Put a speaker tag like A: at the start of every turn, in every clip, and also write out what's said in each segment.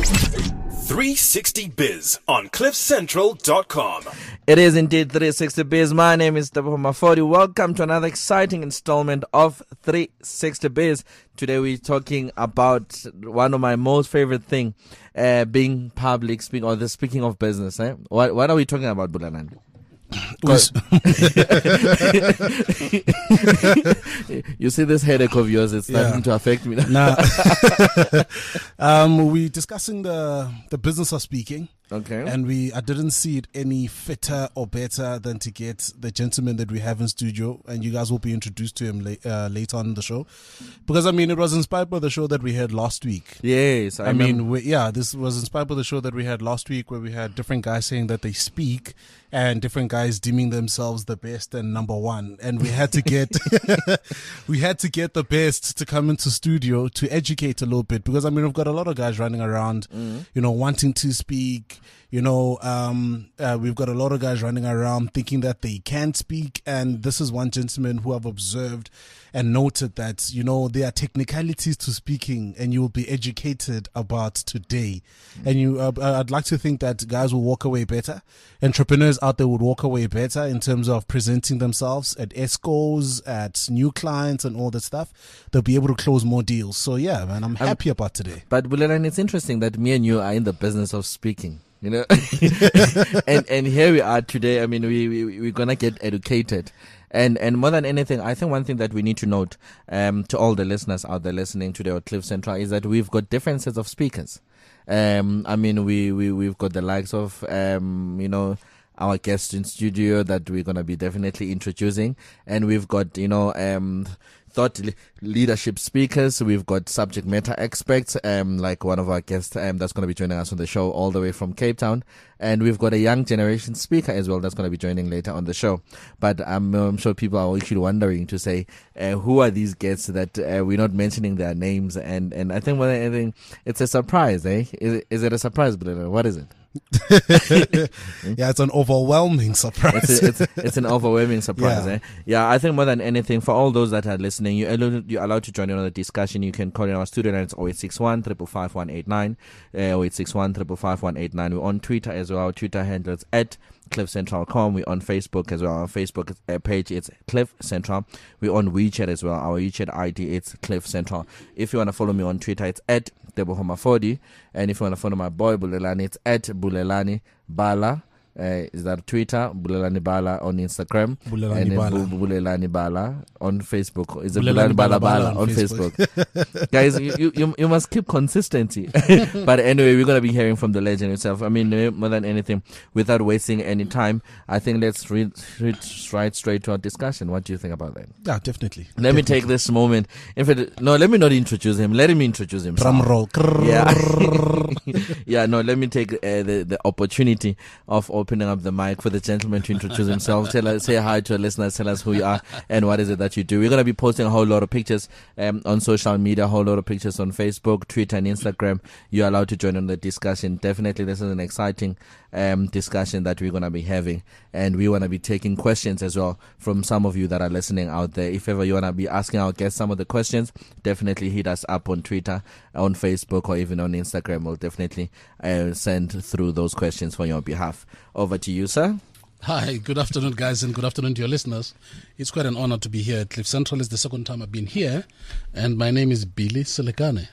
A: 360 Biz on cliffcentral.com.
B: It is indeed 360 Biz. My name is Teboho Mafodi. Welcome to another exciting installment of 360 Biz. Today we're talking about one of my most favorite thing, being public speaking, or the speaking of business. What are we talking about, Bulelani? You see this headache of yours, it's starting to affect me now.
C: We're discussing the business of speaking.
B: Okay.
C: And I didn't see it any fitter or better than to get the gentleman that we have in studio, and you guys will be introduced to him later on in the show. Because, it was inspired by the show that we had last week.
B: Yes.
C: This was inspired by the show that we had last week, where we had different guys saying that they speak and different guys deeming themselves the best and number one. And we had to get, the best to come into studio to educate a little bit. Because, we've got a lot of guys running around, wanting to speak. We've got a lot of guys running around thinking that they can't speak, and this is one gentleman who I've observed and noted that, there are technicalities to speaking, and you will be educated about today. And I'd like to think that guys will walk away better. Entrepreneurs out there would walk away better in terms of presenting themselves at ESCOs, at new clients and all that stuff. They'll be able to close more deals. So yeah, man, I'm happy about today.
B: But Bulelani, it's interesting that me and you are in the business of speaking. and here we are today. We're gonna get educated, and more than anything, I think one thing that we need to note to all the listeners out there listening today at Cliff Central is that we've got different sets of speakers. We've got the likes of our guests in studio that we're gonna be definitely introducing, and we've got thought leadership speakers. We've got subject matter experts, like one of our guests that's going to be joining us on the show all the way from Cape Town. And we've got a young generation speaker as well that's going to be joining later on the show. But I'm sure people are actually wondering to say, who are these guests that we're not mentioning their names? And I think more than anything, it's a surprise, eh? Is it a surprise, Bruno? What is it?
C: Yeah, it's an overwhelming surprise.
B: It's an overwhelming surprise.
C: Yeah.
B: Yeah, I think more than anything, for all those that are listening, you're allowed to join in on the discussion. You can call in our studio line. It's 0861 555 189, 0861 555 189. We're on Twitter as well. Our Twitter handle is at cliffcentral.com. We're on Facebook as well. Our Facebook page it's Cliff Central. We're on WeChat as well. Our WeChat ID it's Cliff Central. If you want to follow me on Twitter, it's at Teboho Mafodi. And if you want to follow my boy Bulelani, it's at Bulelani Bala. Is that Twitter? Bulelani Bala on Instagram. Bulelani Bala on Facebook. Is it Bulelani Bala on Facebook? Guys, you must keep consistency. But anyway, we're going to be hearing from the legend himself. More than anything, without wasting any time, I think let's read right straight to our discussion. What do you think about that?
C: Yeah, definitely.
B: Let me take this moment. In fact, no, let me not introduce him. Let him introduce himself.
C: Drum roll.
B: Yeah. Let me take the opportunity of opening up the mic for the gentleman to introduce himself. Say hi to our listeners, tell us who you are and what is it that you do. We're going to be posting a whole lot of pictures on social media, a whole lot of pictures on Facebook, Twitter and Instagram. You're allowed to join on the discussion. Definitely this is an exciting discussion that we're going to be having, and we want to be taking questions as well from some of you that are listening out there. If ever you want to be asking our guests some of the questions, definitely hit us up on Twitter, on Facebook, or even on Instagram. We'll definitely send through those questions for your behalf. Over to you, sir.
D: Hi, good afternoon, guys, and good afternoon to your listeners. It's quite an honor to be here at Cliff Central. It's the second time I've been here, and my name is Billy Selekane.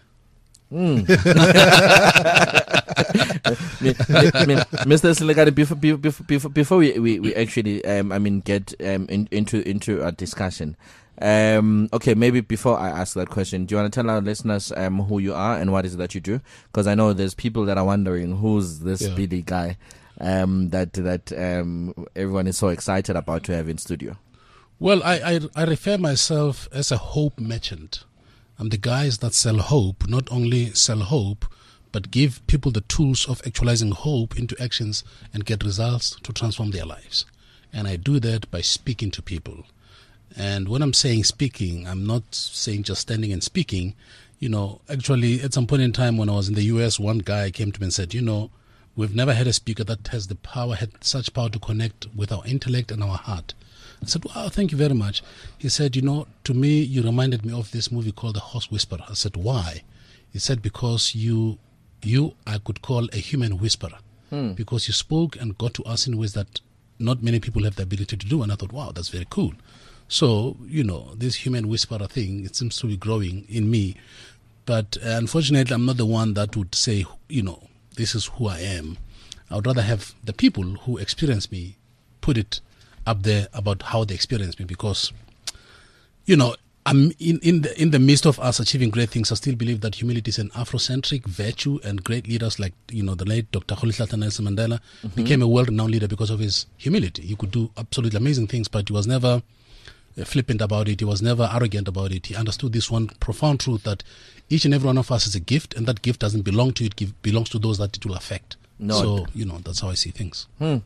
B: Mr. Selekane, before we actually get into our discussion, maybe before I ask that question, do you want to tell our listeners who you are and what is it that you do? Because I know there's people that are wondering who's this Billy guy that everyone is so excited about to have in studio.
D: Well, I refer myself as a hope merchant. I'm the guys that sell hope, not only sell hope, but give people the tools of actualizing hope into actions and get results to transform their lives. And I do that by speaking to people. And when I'm saying speaking, I'm not saying just standing and speaking. Actually, at some point in time when I was in the US, one guy came to me and said, we've never had a speaker that has had such power to connect with our intellect and our heart. I said, wow, thank you very much. He said, to me, you reminded me of this movie called The Horse Whisperer. I said, why? He said, because you I could call a human whisperer, because you spoke and got to us in ways that not many people have the ability to do. And I thought, wow, that's very cool. So, this human whisperer thing, it seems to be growing in me. But unfortunately, I'm not the one that would say, this is who I am. I would rather have the people who experience me put it up there about how they experience me, because, I'm in the midst of us achieving great things. I still believe that humility is an Afrocentric virtue, and great leaders like, the late Dr. Rolihlahla Nelson Mandela became a world-renowned leader because of his humility. He could do absolutely amazing things, but he was never flippant about it. He was never arrogant about it. He understood this one profound truth, that each and every one of us is a gift, and that gift doesn't belong to you. It belongs to those that it will affect. So, that's how I see things.
B: And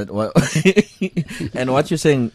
B: what you're saying,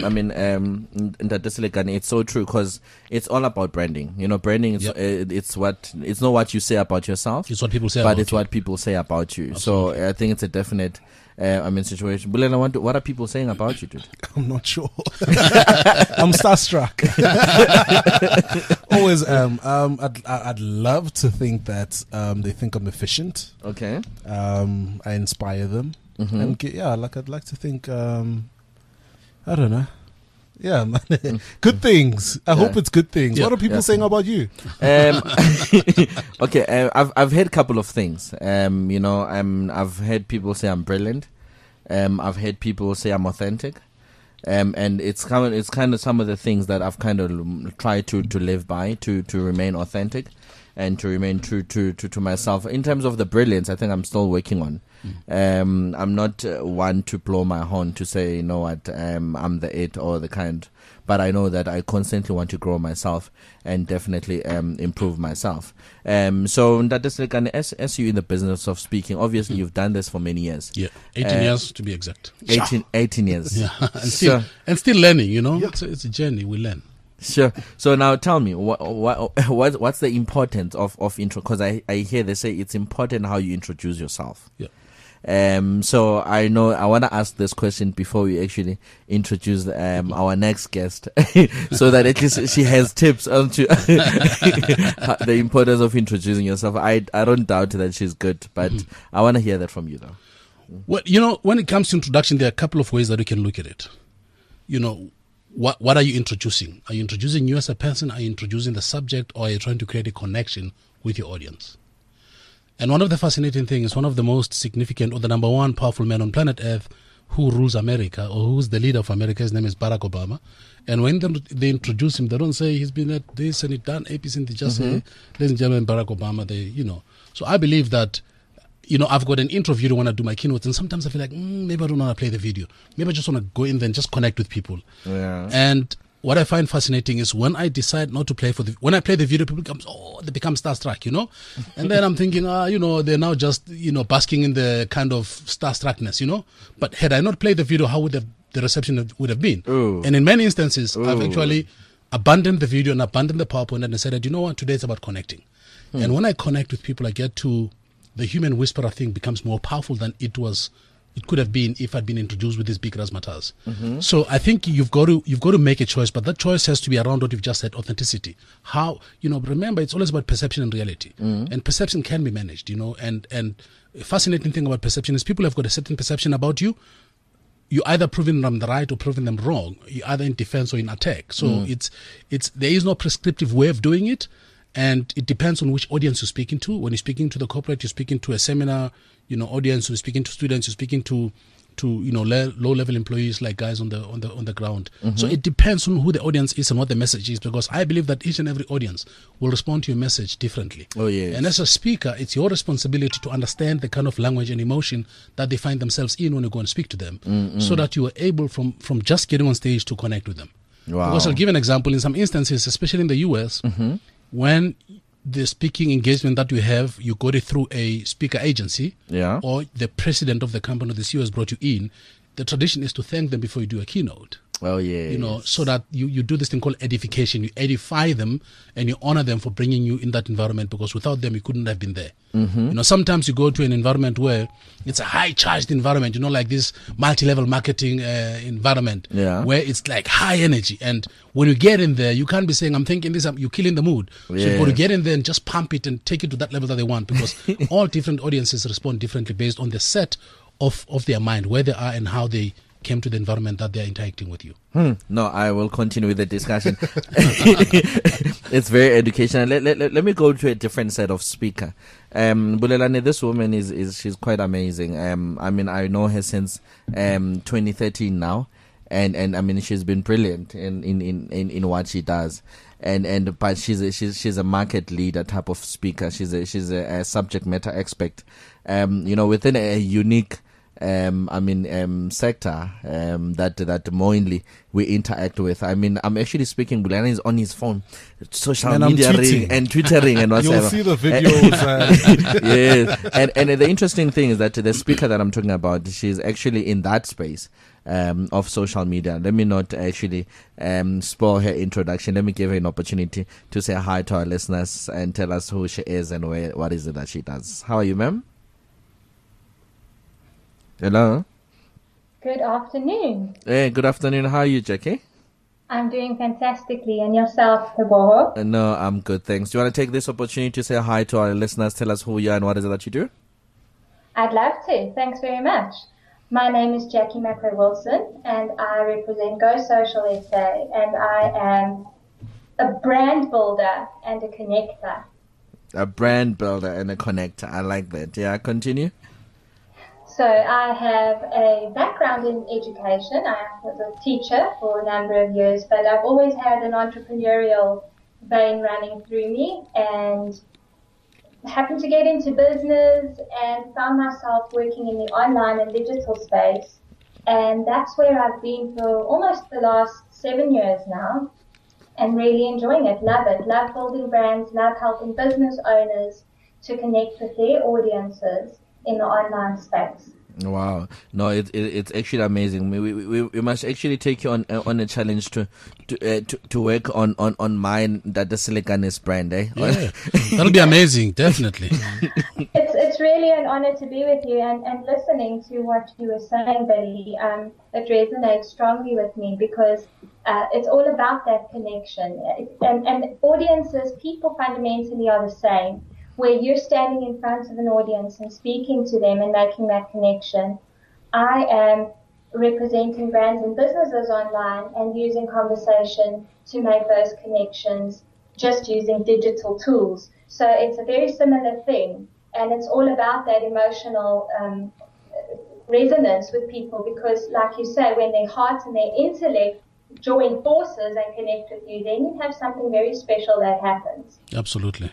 B: it's so true, because it's all about branding. Branding is it's not what you say about yourself.
D: It's what people say
B: but
D: about
B: it's
D: you.
B: what people say about you.
D: Absolutely.
B: So I think it's a definite situation. Bulela, what are people saying about you, dude?
C: I'm not sure. I'm starstruck. Always am. I'd love to think that they think I'm efficient.
B: Okay.
C: I inspire them. And I'd like to think, I don't know. Yeah, man. Good things. I hope it's good things. What are people saying about you?
B: Okay, I've heard a couple of things. I've heard people say I'm brilliant. I've heard people say I'm authentic. And it's kind of some of the things that I've kind of tried to live by, to remain authentic and to remain true to myself. In terms of the brilliance, I think I'm still working on. I'm not one to blow my horn to say, you know what, I'm the it or the kind, but I know that I constantly want to grow myself and definitely improve myself. So as you in the business of speaking, obviously you've done this for many years.
D: Yeah, 18 years to be exact.
B: 18 years.
D: Yeah, and still learning. It's a journey. We learn.
B: Sure. So now tell me, what's the importance of intro? Because I hear they say it's important how you introduce yourself.
D: Yeah.
B: So I want to ask this question before we actually introduce our next guest, so that at least she has tips on to the importance of introducing yourself. I don't doubt that she's good, but I want to hear that from you though.
D: Well, when it comes to introduction, there are a couple of ways that we can look at it. What are you introducing? Are you introducing you as a person? Are you introducing the subject? Or are you trying to create a connection with your audience? And one of the fascinating things, one of the most significant, or the number one powerful man on planet Earth who rules America, or who's the leader of America, his name is Barack Obama. And when they introduce him, they don't say he's been at this and he's done ABC, they just say, ladies and gentlemen, Barack Obama. So I believe that, I've got an intro video when I do my keynotes, and sometimes I feel like, maybe I don't want to play the video. Maybe I just want to go in there and just connect with people.
B: Yeah.
D: And what I find fascinating is when I decide not to play when I play the video, people they become starstruck, and then I'm thinking, they're now just, basking in the kind of starstruckness, but had I not played the video, how would the reception would have been?
B: Ooh.
D: And in many instances,
B: Ooh.
D: I've actually abandoned the video and abandoned the PowerPoint and decided, you know what, today it's about connecting. And when I connect with people, I get to the human whisperer thing becomes more powerful than it could have been if I'd been introduced with these big razzmatazz. So I think you've got to make a choice, but that choice has to be around what you've just said, authenticity. How, remember, it's always about perception and reality. And perception can be managed, and a fascinating thing about perception is people have got a certain perception about you. You're either proving them right or proving them wrong. You're either in defense or in attack. So there is no prescriptive way of doing it. And it depends on which audience you're speaking to. When you're speaking to the corporate, you're speaking to a seminar, audience. You're speaking to students. You're speaking to low-level employees, like guys on the ground. So it depends on who the audience is and what the message is, because I believe that each and every audience will respond to your message differently.
B: Oh yes.
D: And as a speaker, it's your responsibility to understand the kind of language and emotion that they find themselves in when you go and speak to them, so that you are able from just getting on stage to connect with them.
B: Wow.
D: Because I'll give an example. In some instances, especially in the US. When the speaking engagement that you have, you got it through a speaker agency, or the president of the company, the CEO, has brought you in, the tradition is to thank them before you do a keynote.
B: Oh, yeah.
D: So that you do this thing called edification. You edify them and you honor them for bringing you in that environment, because without them, you couldn't have been there.
B: Mm-hmm.
D: Sometimes you go to an environment where it's a high charged environment, like this multi-level marketing environment, where it's like high energy. And when you get in there, you can't be saying, I'm thinking this, you're killing the mood. So you've got to get in there and just pump it and take it to that level that they want, because all different audiences respond differently based on the set of their mind, where they are and how they came to the environment that they're interacting with you.
B: No, I will continue with the discussion. It's very educational. Let me go to a different set of speaker. Bulelani, this woman she's quite amazing. I know her since 2013 now, and she's been brilliant in what she does. But she's a market leader type of speaker. She's a subject matter expert. Within a unique sector that mainly we interact with. I'm actually speaking. Bulelani is on his phone, social media and twittering and whatever.
C: You'll see the videos.
B: Yes, and the interesting thing is that the speaker that I'm talking about, she's actually in that space of social media. Let me not actually spoil her introduction. Let me give her an opportunity to say hi to our listeners and tell us who she is and what is it that she does. How are you, ma'am? Hello.
E: Good afternoon.
B: Hey, good afternoon. How are you, Jackie?
E: I'm doing fantastically. And yourself, Teboho?
B: No, I'm good, thanks. Do you want to take this opportunity to say hi to our listeners? Tell us who you are and what is it that you do?
E: I'd love to. Thanks very much. My name is Jackie McRae-Wilson, and I represent Go Social SA, and I am a brand builder and a connector.
B: A brand builder and a connector. I like that. Yeah, continue.
E: So I have a background in education. I was a teacher for a number of years, but I've always had an entrepreneurial vein running through me, and happened to get into business and found myself working in the online and digital space. And that's where I've been for almost the last 7 years now, and really enjoying it. Love it. Love building brands, love helping business owners to connect with their audiences in the online space.
B: Wow, no, it's actually amazing. We must actually take you on a challenge to work on mine, that the Silicanis brand, eh?
D: Yeah, that'll be amazing, definitely.
E: It's really an honor to be with you, and listening to what you were saying, Billy. It resonates strongly with me, because it's all about that connection, and audiences, people fundamentally are the same. Where you're standing in front of an audience and speaking to them and making that connection. I am representing brands and businesses online and using conversation to make those connections, just using digital tools. So it's a very similar thing, and it's all about that emotional resonance with people, because like you say, when their heart and their intellect join forces and connect with you, then you have something very special that happens.
D: Absolutely.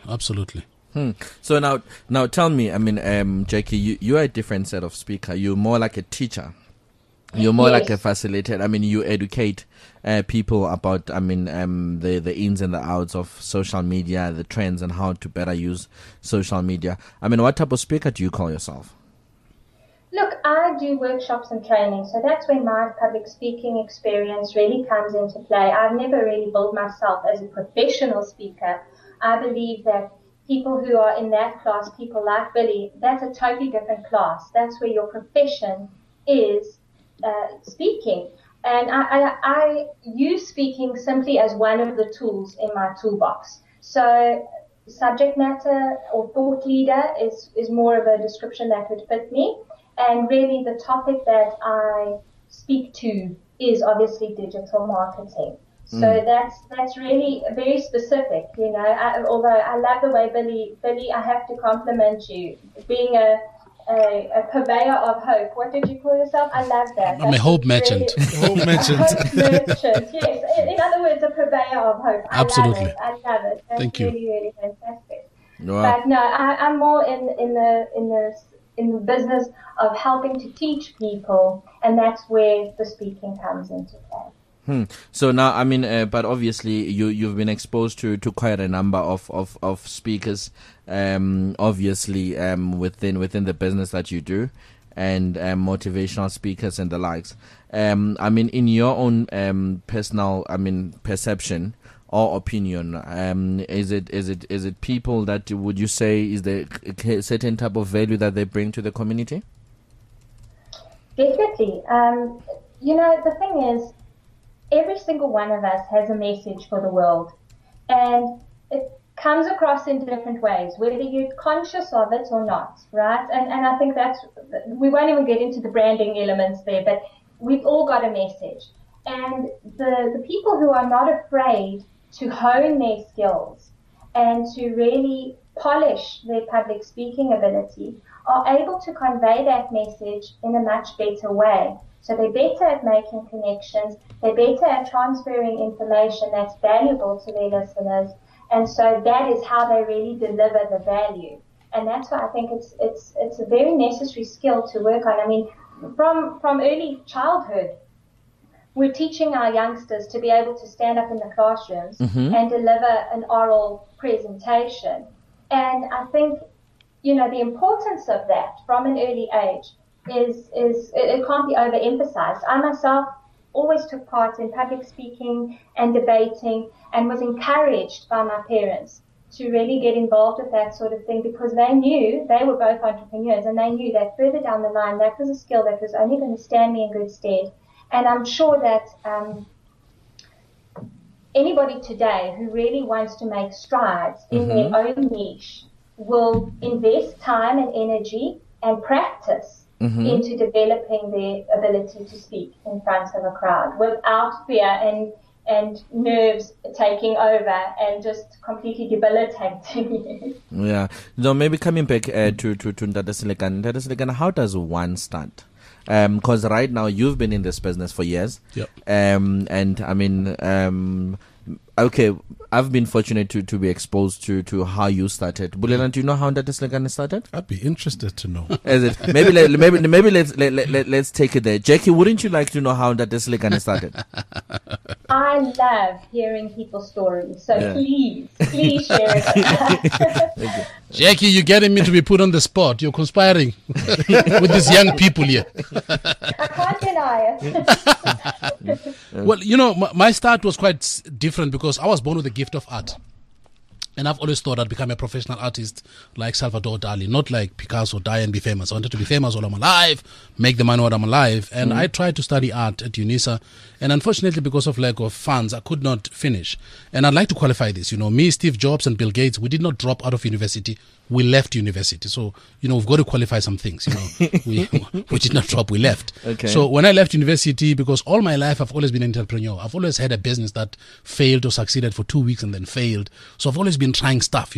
B: So now tell me, Jackie, you are a different set of speaker. You're more like a teacher. You're more like a facilitator. You educate people about, the ins and the outs of social media, the trends, and how to better use social media. What type of speaker do you call yourself?
E: Look, I do workshops and training, so that's where my public speaking experience really comes into play. I've never really built myself as a professional speaker. I believe that people who are in that class, people like Billy, that's a totally different class. That's where your profession is speaking. And I use speaking simply as one of the tools in my toolbox. So subject matter or thought leader is more of a description that would fit me. And really the topic that I speak to is obviously digital marketing. So that's really very specific, although I love the way Billy, I have to compliment you, being a purveyor of hope. What did you call yourself? I love that.
D: I'm a hope merchant.
C: Hope merchant.
E: Hope merchant, yes. In other words, a purveyor of hope.
D: Absolutely.
E: I love it. That's
D: Thank you.
E: really, really fantastic.
B: Wow.
E: But no, I'm more in the business of helping to teach people, and that's where the speaking comes into play.
B: So now, but obviously you've been exposed to quite a number of speakers, obviously, within the business that you do. and motivational speakers and the likes. I mean, in your own personal, perception or opinion, is it people that would you say is there a certain type of value that they bring to the community?
E: Definitely. The thing is, every single one of us has a message for the world, and it comes across in different ways, whether you're conscious of it or not, right? And I think we won't even get into the branding elements there, but we've all got a message. And the people who are not afraid to hone their skills and to really polish their public speaking ability are able to convey that message in a much better way. So they're better at making connections, they're better at transferring information that's valuable to their listeners, and so that is how they really deliver the value. And that's why I think it's a very necessary skill to work on. I mean, from early childhood, we're teaching our youngsters to be able to stand up in the classrooms and deliver an oral presentation. And I think, the importance of that from an early age is it can't be overemphasized. I myself always took part in public speaking and debating and was encouraged by my parents to really get involved with that sort of thing, because they knew, they were both entrepreneurs, and they knew that further down the line that was a skill that was only going to stand me in good stead. And I'm sure that anybody today who really wants to make strides in their own niche will invest time and energy and practice into developing their ability to speak in front of a crowd without fear and nerves taking over and just completely debilitating you.
B: Yeah. So maybe coming back to Ntate Selekane, how does one start? Because right now you've been in this business for years.
D: Yep.
B: And I mean, okay, I've been fortunate to be exposed to how you started. Bulelan, do you know how Ntate Selekane started?
C: I'd be interested to know.
B: Is it? Maybe let's take it there. Jackie, wouldn't you like to know how Ntate Selekane started?
E: I love hearing people's stories, so please share it.
D: Jackie, you're getting me to be put on the spot. You're conspiring with these young people here.
E: I can't deny it.
D: Well, my start was quite different because I was born with a gift of art. And I've always thought I'd become a professional artist like Salvador Dali, not like Picasso, die and be famous. I wanted to be famous while I'm alive, make the money while I'm alive. And I tried to study art at UNISA. And unfortunately, because of lack of funds, I could not finish. And I'd like to qualify this. Me, Steve Jobs, and Bill Gates, we did not drop out of university. We left university. So, we've got to qualify some things. We did not drop, we left.
B: Okay.
D: So when I left university, because all my life I've always been an entrepreneur. I've always had a business that failed or succeeded for 2 weeks and then failed. So I've always been trying stuff, we're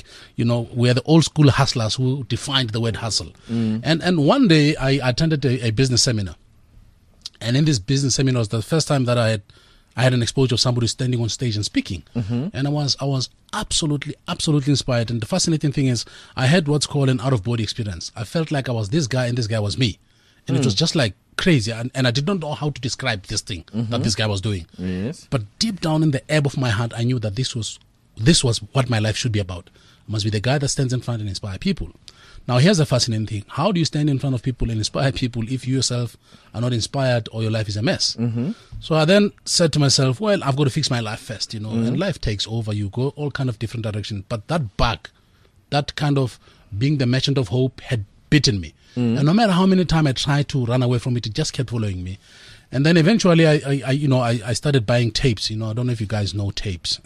D: the old school hustlers who defined the word hustle. And one day I attended a business seminar. And in this business seminar was the first time that I had an exposure of somebody standing on stage and speaking. And I was absolutely inspired. And the fascinating thing is I had what's called an out-of-body experience. I felt like I was this guy and this guy was me. And it was just like crazy. And I did not know how to describe this thing that this guy was doing.
B: Yes.
D: But deep down in the ebb of my heart, I knew that this was what my life should be about. I must be the guy that stands in front and inspire people. Now, here's the fascinating thing. How do you stand in front of people and inspire people if you yourself are not inspired or your life is a mess? So I then said to myself, well, I've got to fix my life first, and life takes over. You go all kind of different directions. But that bug, that kind of being the merchant of hope had bitten me. And no matter how many times I tried to run away from it, it just kept following me. And then eventually I started buying tapes. I don't know if you guys know tapes.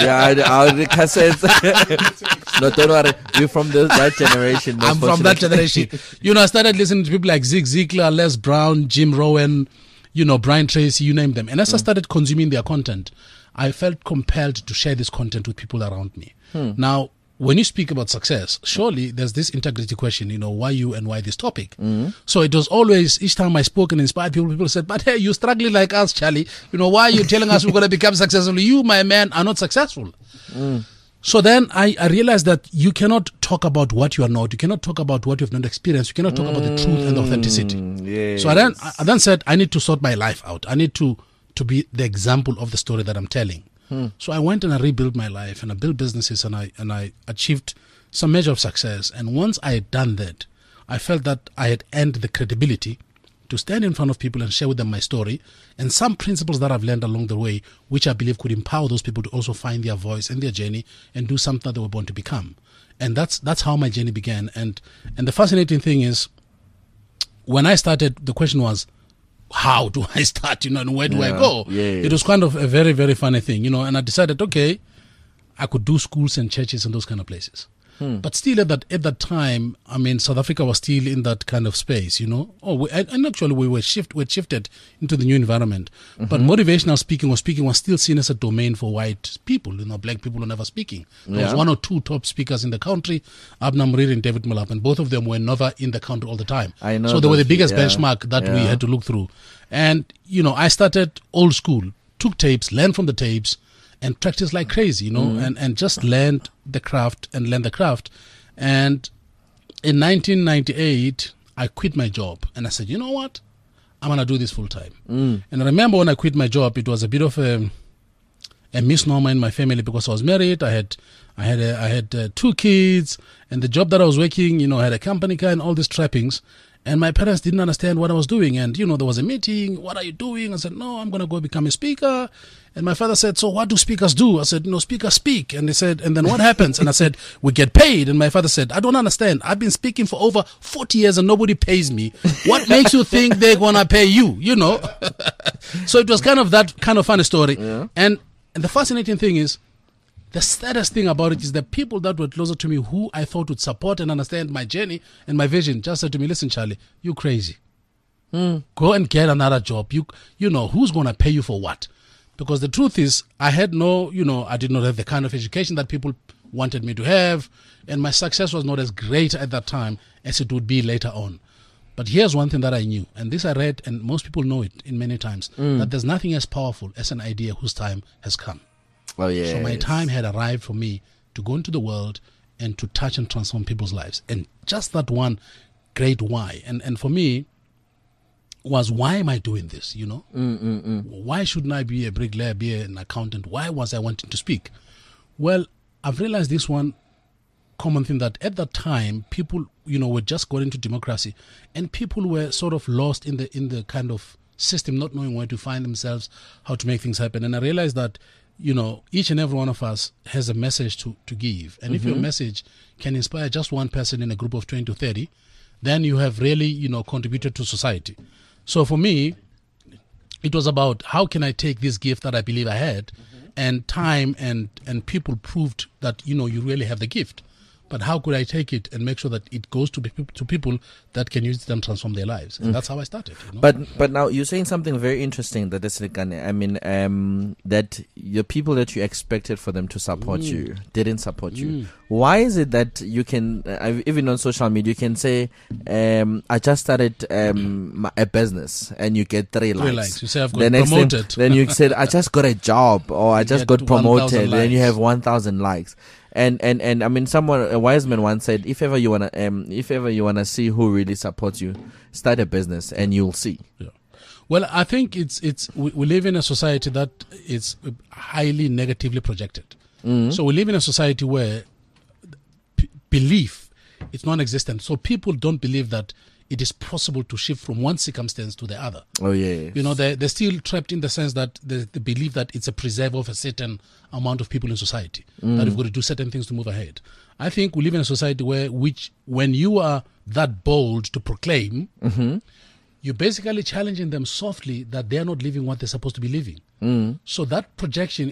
B: The cassettes. No, don't worry. We're from that generation.
D: I'm from that generation. I started listening to people like Zig Ziglar, Les Brown, Jim Rohn, Brian Tracy, you name them. And as I started consuming their content, I felt compelled to share this content with people around me. Now, when you speak about success, surely there's this integrity question, why you and why this topic? So it was always, each time I spoke and inspired people said, but hey, you're struggling like us, Charlie. Why are you telling us we're going to become successful? You, my man, are not successful. So then I realized that you cannot talk about what you are not. You cannot talk about what you have not experienced. You cannot talk about the truth and authenticity.
B: Yes.
D: So I then said, I need to sort my life out. I need to be the example of the story that I'm telling. So I went and I rebuilt my life and I built businesses and I achieved some measure of success. And once I had done that, I felt that I had earned the credibility to stand in front of people and share with them my story and some principles that I've learned along the way, which I believe could empower those people to also find their voice and their journey and do something that they were born to become. And that's how my journey began. And the fascinating thing is, when I started, the question was, how do I start, and where do I go?
B: Yes.
D: It was kind of a very, very funny thing, and I decided, okay, I could do schools and churches and those kind of places. But still at that time, I mean, South Africa was still in that kind of space, and actually we'd shifted into the new environment. But motivational speaking was still seen as a domain for white people. Black people were never speaking. There was one or two top speakers in the country, Abner Muriri and David Malap, and both of them were never in the country all the time.
B: I know.
D: So they were the biggest benchmark that we had to look through. And, I started old school, took tapes, learned from the tapes, and practiced like crazy, and just learned the craft. And in 1998, I quit my job. And I said, you know what? I'm going to do this full time. And I remember when I quit my job, it was a bit of a misnomer in my family because I was married. I had 2 kids, and the job that I was working, I had a company car and all these trappings. And my parents didn't understand what I was doing. And, there was a meeting. What are you doing? I said, no, I'm going to go become a speaker. And my father said, so what do speakers do? I said, speakers speak. And they said, and then what happens? And I said, we get paid. And my father said, I don't understand. I've been speaking for over 40 years and nobody pays me. What makes you think they're going to pay you? So it was kind of that kind of funny story. Yeah. And the fascinating thing is, the saddest thing about it is the people that were closer to me, who I thought would support and understand my journey and my vision, just said to me, listen, Charlie, you crazy. Go and get another job. Who's going to pay you for what? Because the truth is, I had I did not have the kind of education that people wanted me to have. And my success was not as great at that time as it would be later on. But here's one thing that I knew, and this I read, and most people know it in many times, that there's nothing as powerful as an idea whose time has come.
B: Oh, yeah.
D: So my time had arrived for me to go into the world and to touch and transform people's lives. And just that one great why. And for me was, why am I doing this, Why shouldn't I be a bricklayer, be an accountant? Why was I wanting to speak? Well, I've realized this one common thing, that at that time, people, were just going into democracy, and people were sort of lost in the kind of system, not knowing where to find themselves, how to make things happen. And I realized that each and every one of us has a message to give. And if your message can inspire just one person in a group of 20 to 30, then you have really, contributed to society. So for me, it was about, how can I take this gift that I believe I had, and time and people proved that, you really have the gift. But how could I take it and make sure that it goes to people that can use it and transform their lives? And that's how I started.
B: But now you're saying something very interesting, that is, I mean, that the people that you expected for them to support you didn't support you. Why is it that you can, even on social media, you can say, I just started a business, and you get 3 likes.
D: 3 likes. You say, I've got promoted.
B: Then you said, I just got a job, or I just got promoted. Then you have 1,000 likes. And I mean, a wise man once said, if ever you wanna see who really supports you, start a business and you'll see.
D: Yeah. Well, I think we live in a society that is highly negatively projected. So we live in a society where belief is non-existent. So people don't believe that it is possible to shift from one circumstance to the other.
B: Oh, yeah.
D: They're still trapped in the sense that they believe that it's a preserve of a certain amount of people in society, that you've got to do certain things to move ahead. I think we live in a society when you are that bold to proclaim, you're basically challenging them softly that they're not living what they're supposed to be living. So that projection,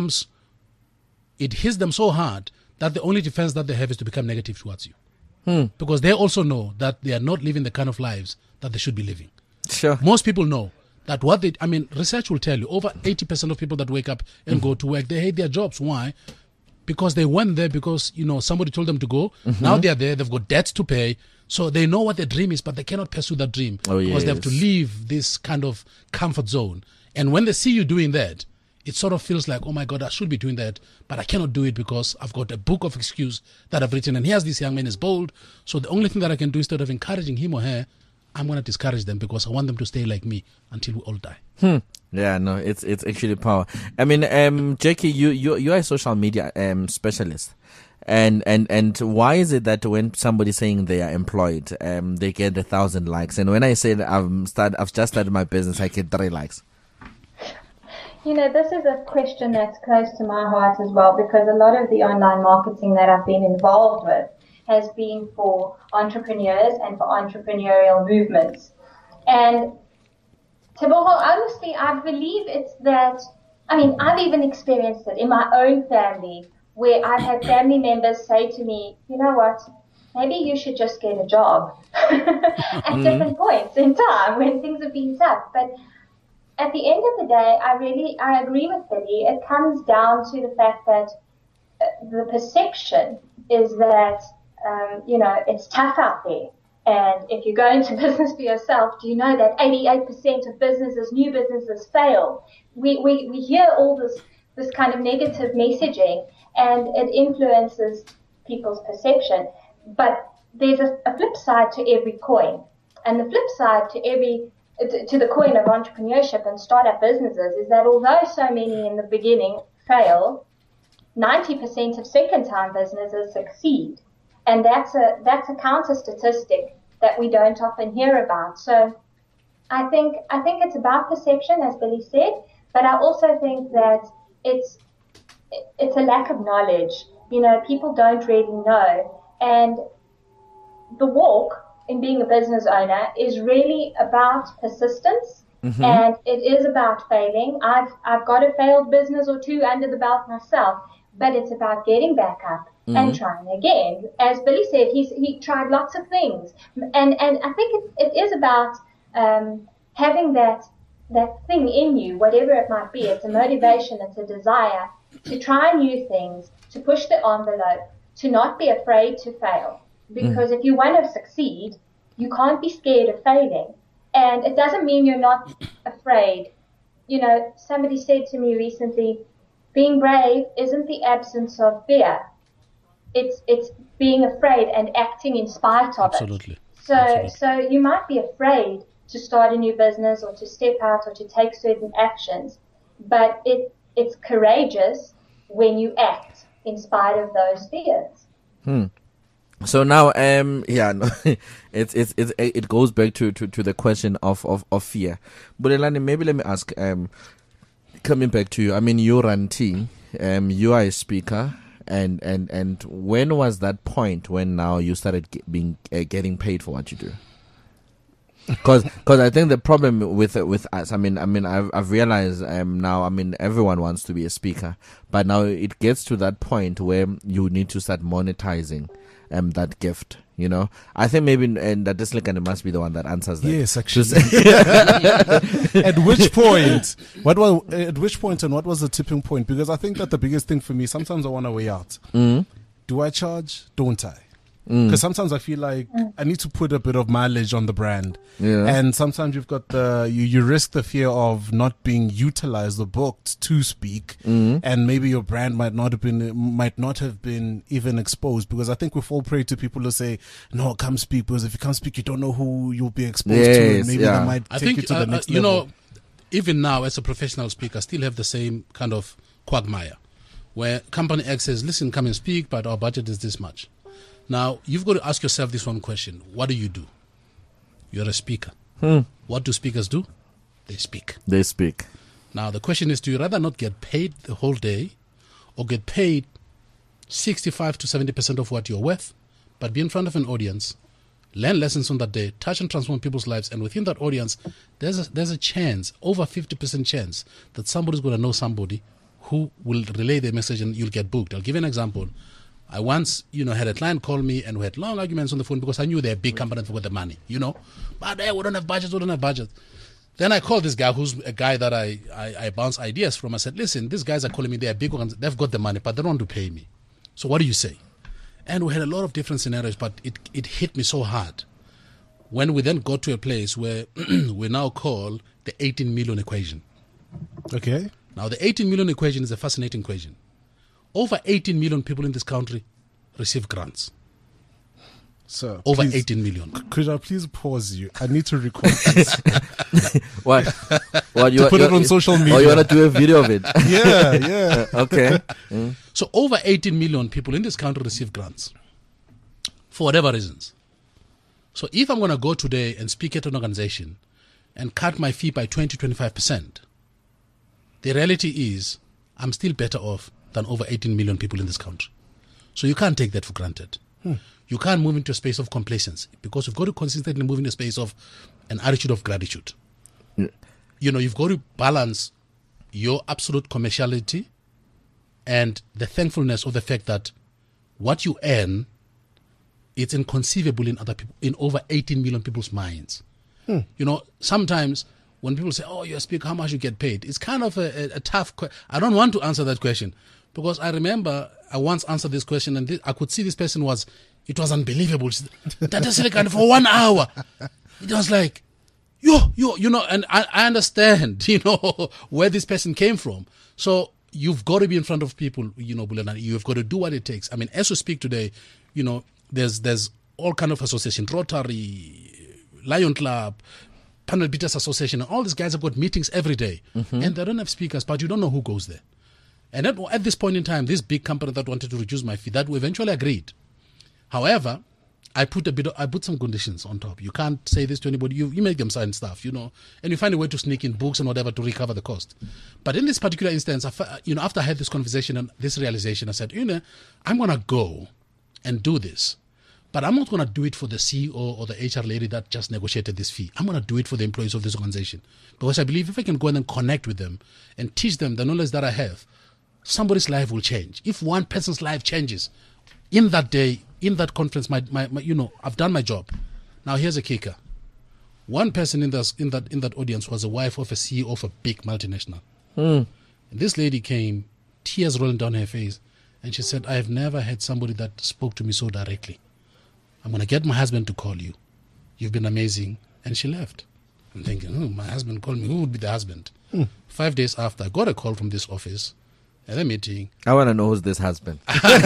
D: it hits them so hard that the only defense that they have is to become negative towards you. Because they also know that they are not living the kind of lives that they should be living.
B: Sure.
D: Most people know that research will tell you, over 80% of people that wake up and go to work, they hate their jobs. Why? Because they went there because, somebody told them to go. Now they are there, they've got debts to pay. So they know what their dream is, but they cannot pursue that dream because they have to leave this kind of comfort zone. And when they see you doing that, it sort of feels like, oh my God, I should be doing that, but I cannot do it because I've got a book of excuse that I've written, and here's this young man is bold. So the only thing that I can do, instead of encouraging him or her, I'm going to discourage them because I want them to stay like me until we all die.
B: Yeah, no, it's actually power. I mean, Jackie, you're a social media specialist. And why is it that when somebody's saying they are employed, they get 1,000 likes, and when I say that I've just started my business, I get 3 likes?
E: You know, this is a question that's close to my heart as well, because a lot of the online marketing that I've been involved with has been for entrepreneurs and for entrepreneurial movements. And Teboho, honestly, I believe it's that, I mean, I've even experienced it in my own family, where I've had family members say to me, you know what, maybe you should just get a job at different points in time when things have been tough. But at the end of the day, I agree with Billy. It comes down to the fact that the perception is that, you know, it's tough out there. And if you go into business for yourself, do you know that 88% of businesses, new businesses, fail? We hear all this kind of negative messaging, and it influences people's perception. But there's a flip side to every coin. And the flip side to the coin of entrepreneurship and startup businesses is that although so many in the beginning fail, 90% of second-time businesses succeed. And that's a counter statistic that we don't often hear about. So I think it's about perception, as Billy said, but I also think that it's a lack of knowledge. You know, people don't really know. And the walk in being a business owner is really about persistence, and it is about failing. I've got a failed business or two under the belt myself, but it's about getting back up and trying again. As Billy said, he tried lots of things, and I think it is about having that thing in you, whatever it might be. It's a motivation, it's a desire to try new things, to push the envelope, to not be afraid to fail. Because if you want to succeed, you can't be scared of failing. And it doesn't mean you're not afraid. You know, somebody said to me recently, being brave isn't the absence of fear. It's being afraid and acting in spite of it. So you might be afraid to start a new business or to step out or to take certain actions, but it's courageous when you act in spite of those fears.
B: So now, it goes back to the question of fear. But Elani, maybe let me ask, coming back to you, I mean, you run team, you are a speaker, and when was that point when now you started getting paid for what you do? Because I think the problem with us, I mean I've realized now, I mean everyone wants to be a speaker, but now it gets to that point where you need to start monetizing that gift. You know, I think maybe and that Dislikane must be the one that answers that.
C: Yes, actually. At which point? At which point, and what was the tipping point? Because I think that the biggest thing for me, sometimes I want to weigh out. Do I charge? Don't I? Because sometimes I feel like I need to put a bit of mileage on the brand, and sometimes you've got you risk the fear of not being utilized or booked to speak, and maybe your brand might not have been even exposed. Because I think we fall prey to people who say, "No, come speak," because if you can't speak, you don't know who you'll be exposed to, and maybe that might take you to the next level.
D: You know, even now as a professional speaker, I still have the same kind of quagmire, where company X says, "Listen, come and speak, but our budget is this much." Now, you've got to ask yourself this one question. What do? You're a speaker. What do speakers do? They speak.
B: They speak.
D: Now, the question is, do you rather not get paid the whole day or get paid 65 to 70% of what you're worth, but be in front of an audience, learn lessons on that day, touch and transform people's lives, and within that audience, there's a chance, over 50% chance, that somebody's going to know somebody who will relay their message and you'll get booked. I'll give you an example. I once, had a client call me and we had long arguments on the phone because I knew they're a big company and forgot the money, But we don't have budget, Then I called this guy who's a guy that I bounce ideas from. I said, listen, these guys are calling me, they're big ones, they've got the money, but they don't want to pay me. So what do you say? And we had a lot of different scenarios, but it hit me so hard. When we then got to a place where we now call the 18 million equation.
C: Okay.
D: Now the 18 million equation is a fascinating equation. Over 18 million people in this country receive grants.
C: Sir,
D: Over
C: please,
D: 18 million.
C: Could I please pause you? I need to record this.
B: What? You
C: To put it on social media.
B: Oh, you want to do a video of it?
C: Yeah.
B: Okay.
D: So over 18 million people in this country receive grants for whatever reasons. So if I'm going to go today and speak at an organization and cut my fee by 20-25%, the reality is I'm still better off than over 18 million people in this country. So you can't take that for granted. You can't move into a space of complacency because you've got to consistently move into a space of an attitude of gratitude. You know, you've got to balance your absolute commerciality and the thankfulness of the fact that what you earn, it's inconceivable in other people, in over 18 million people's minds. You know, sometimes when people say, "Oh, you're a speaker, how much you get paid?" It's kind of a tough question. I don't want to answer that question because I remember I once answered this question and I could see this person it was unbelievable. That is like for 1 hour. It was like, you know, and I understand, you know, where this person came from. So you've got to be in front of people, you know, Bulelani. You've got to do what it takes. I mean, as we speak today, you know, there's all kind of association, Rotary, Lion Club, Panel Beaters Association, and all these guys have got meetings every day. And they don't have speakers, but you don't know who goes there. And at this point in time, this big company that wanted to reduce my fee, that we eventually agreed. However, I put some conditions on top. You can't say this to anybody. You make them sign stuff, you know, and you find a way to sneak in books and whatever to recover the cost. But in this particular instance, after I had this conversation and this realization, I said, you know, I'm going to go and do this, but I'm not going to do it for the CEO or the HR lady that just negotiated this fee. I'm going to do it for the employees of this organization because I believe if I can go and connect with them and teach them the knowledge that I have, somebody's life will change. If one person's life changes in that day, in that conference, my you know, I've done my job. Now here's a kicker. One person in that audience was the wife of a CEO of a big multinational. And this lady came, tears rolling down her face, and she said, "I have never had somebody that spoke to me so directly. I'm going to get my husband to call you. You've been amazing." And she left. I'm thinking, my husband called me. Who would be the husband? 5 days after, I got a call from this office at a meeting.
B: I want to know who's this husband.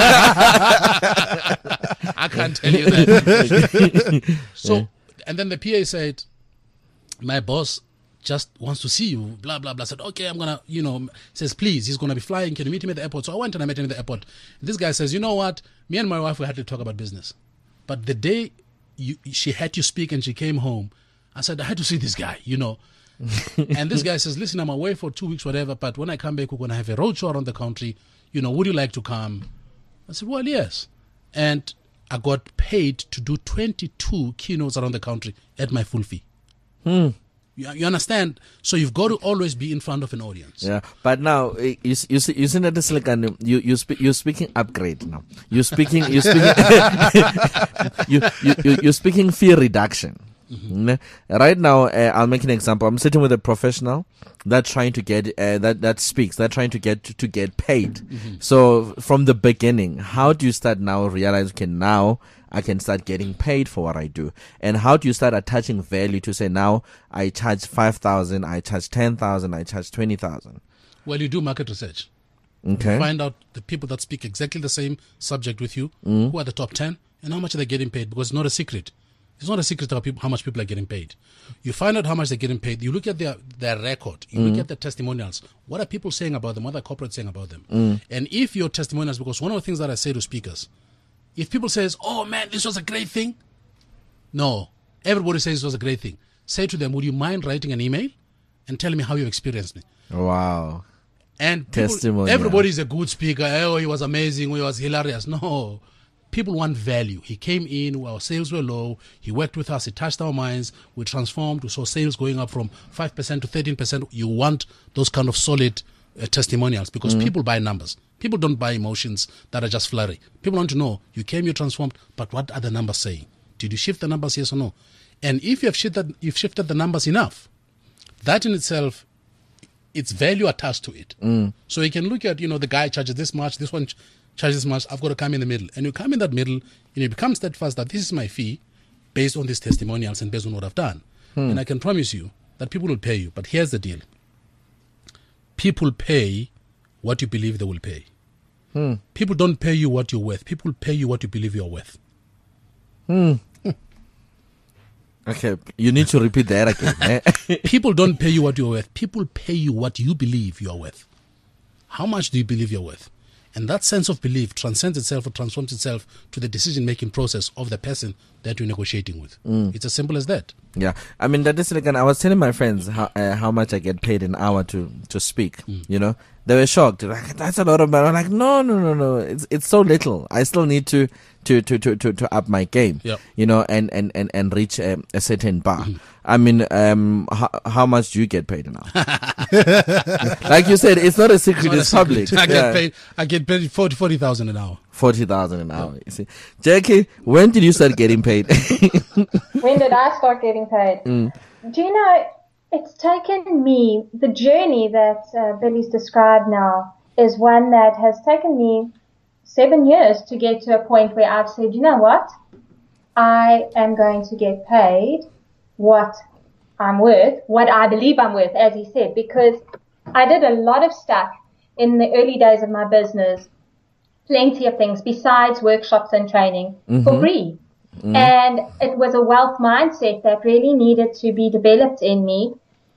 D: I can't tell you that. So, and then the PA said, "My boss just wants to see you, blah, blah, blah." I said, "Okay, I'm going to, you know," says, "Please, he's going to be flying. Can you meet him at the airport?" So I went and I met him at the airport. And this guy says, "You know what? Me and my wife, we had to talk about business. But the day she had to speak and she came home, I said, I had to see this guy, you know." And this guy says, "Listen, I'm away for 2 weeks, whatever, but when I come back, we're going to have a roadshow around the country. You know, would you like to come?" I said, "Well, yes." And I got paid to do 22 keynotes around the country at my full fee. You understand? So you've got to always be in front of an audience.
B: Yeah, but now you see that it's like you're speaking upgrade now. You're speaking you're speaking fee reduction. Right now, I'll make an example. I'm sitting with a professional that's trying to get that speaks. They're trying to get paid. So from the beginning, how do you start now realize, okay, now I can start getting paid for what I do? And how do you start attaching value to say, now I charge 5,000, I charge 10,000, I charge 20,000?
D: Well, you do market research.
B: Okay.
D: You find out the people that speak exactly the same subject with you, who are the top 10, and how much are they getting paid, because it's not a secret. It's not a secret how much people are getting paid. You find out how much they're getting paid. You look at their record. You look at their testimonials. What are people saying about them? What are corporates saying about them? And if your testimonials, because one of the things that I say to speakers, if people says, "Oh man, this was a great thing," no, everybody says it was a great thing. Say to them, "Would you mind writing an email and telling me how you experienced me?"
B: Wow.
D: And
B: Testimonial.
D: everybody is a good speaker. "Oh, he was amazing. He was hilarious." No. People want value. He came in, our sales were low. He worked with us. He touched our minds. We transformed. We saw sales going up from 5% to 13%. You want those kind of solid testimonials, because people buy numbers. People don't buy emotions that are just flurry. People want to know, you came, you transformed, but what are the numbers saying? Did you shift the numbers, yes or no? And if you've shifted the numbers enough, that in itself, it's value attached to it. So you can look at, the guy charges this much, this one charges this much, I've got to come in the middle. And you come in that middle, and you become steadfast that this is my fee based on these testimonials and based on what I've done. And I can promise you that people will pay you. But here's the deal. People pay what you believe they will pay. People don't pay you what you're worth. People pay you what you believe you're worth.
B: Okay, you need to repeat that again.
D: People don't pay you what you're worth. People pay you what you believe you're worth. How much do you believe you're worth? And that sense of belief transcends itself or transforms itself to the decision-making process of the person that you're negotiating with. It's as simple as that.
B: Yeah, I mean, that is like, I was telling my friends how much I get paid an hour to speak. You know, they were shocked. They're like, that's a lot of money. I'm like, no. It's so little. I still need to up my game.
D: Yep.
B: You know, and reach a certain bar. I mean, how much do you get paid an hour? Like you said, it's not a secret. It's public.
D: I get paid 40,000 an hour.
B: 40,000 an hour. You see, Jackie, when did you start getting paid?
E: When did I start getting paid? Do you know, it's taken me, the journey that Billy's described now is one that has taken me 7 years to get to a point where I've said, you know what? I am going to get paid what I'm worth, what I believe I'm worth, as he said, because I did a lot of stuff in the early days of my business, plenty of things besides workshops and training for free. And it was a wealth mindset that really needed to be developed in me,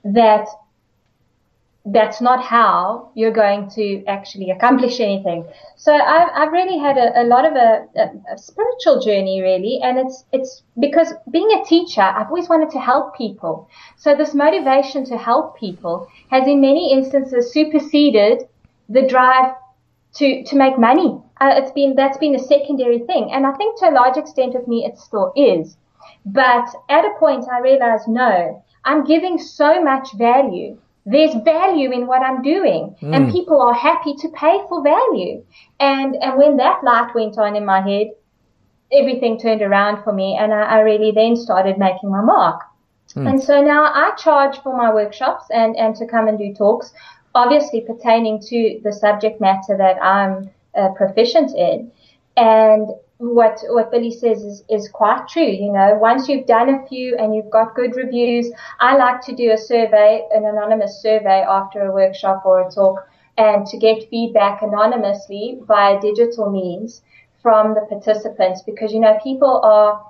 E: that's not how you're going to actually accomplish anything. So I've really had a lot of a spiritual journey, really, and it's because being a teacher, I've always wanted to help people. So this motivation to help people has in many instances superseded the drive to make money. That's been a secondary thing, and I think to a large extent with me it still is. But at a point I realized, no, I'm giving so much value. There's value in what I'm doing, and people are happy to pay for value. And when that light went on in my head, everything turned around for me, and I really then started making my mark. And so now I charge for my workshops and to come and do talks, obviously pertaining to the subject matter that I'm proficient in. And what Billy says is quite true. You know, once you've done a few and you've got good reviews, I like to do a survey, an anonymous survey after a workshop or a talk, and to get feedback anonymously via digital means from the participants, because, you know, people are,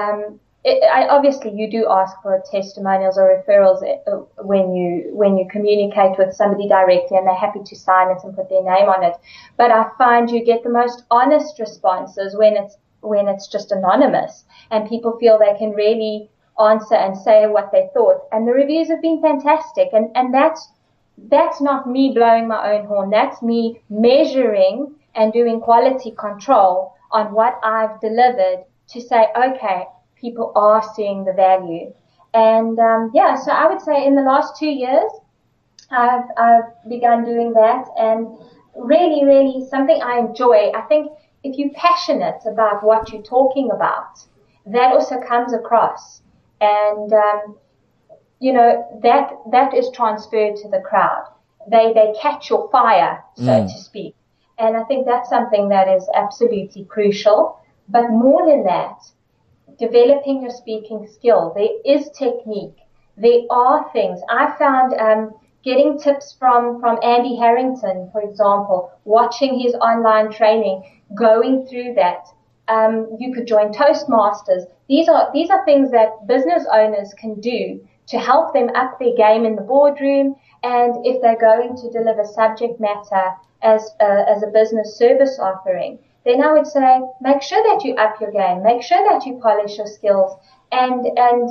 E: obviously you do ask for testimonials or referrals when you communicate with somebody directly, and they're happy to sign it and put their name on it. But I find you get the most honest responses when it's just anonymous, and people feel they can really answer and say what they thought. And the reviews have been fantastic, and that's not me blowing my own horn. That's me measuring and doing quality control on what I've delivered to say, okay, people are seeing the value. And so I would say in the last 2 years, I've begun doing that, and really, really something I enjoy. I think if you're passionate about what you're talking about, that also comes across. And, you know, that is transferred to the crowd. They catch your fire, so to speak. And I think that's something that is absolutely crucial. But more than that, developing your speaking skill. There is technique. There are things. I found getting tips from Andy Harrington, for example, watching his online training, going through that. You could join Toastmasters. These are things that business owners can do to help them up their game in the boardroom. And if they're going to deliver subject matter as a business service offering, then I would say, make sure that you up your game, make sure that you polish your skills, and